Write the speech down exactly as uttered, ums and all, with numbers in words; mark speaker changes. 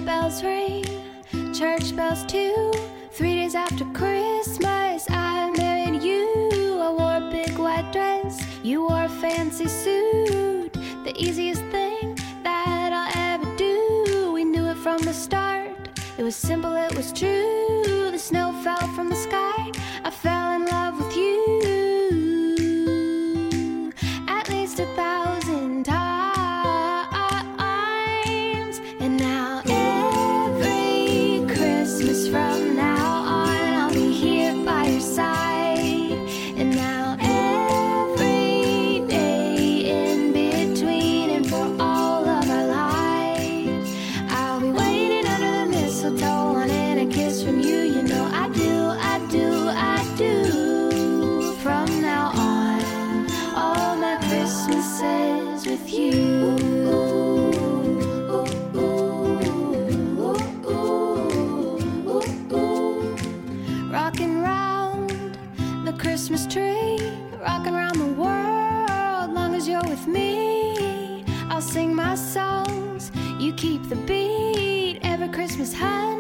Speaker 1: bells ring, church bells too. Three days after Christmas, I married you. I wore a big white dress, you wore a fancy suit. The easiest thing that I'll ever do. We knew it from the start. It was simple, it was true. The snow fell from the sky. I fell in love with you. At least a thousand times. And now every Christmas from now on, I'll be here by your side. And now every day in between and for all of our lives, I'll be waiting under the mistletoe, wanting a kiss from you. You know I do, I do, I do. From now on, all my Christmases with you. Rocking round the Christmas tree, rocking around the world. Long as you're with me, I'll sing my songs, you keep the beat. Every Christmas, honey,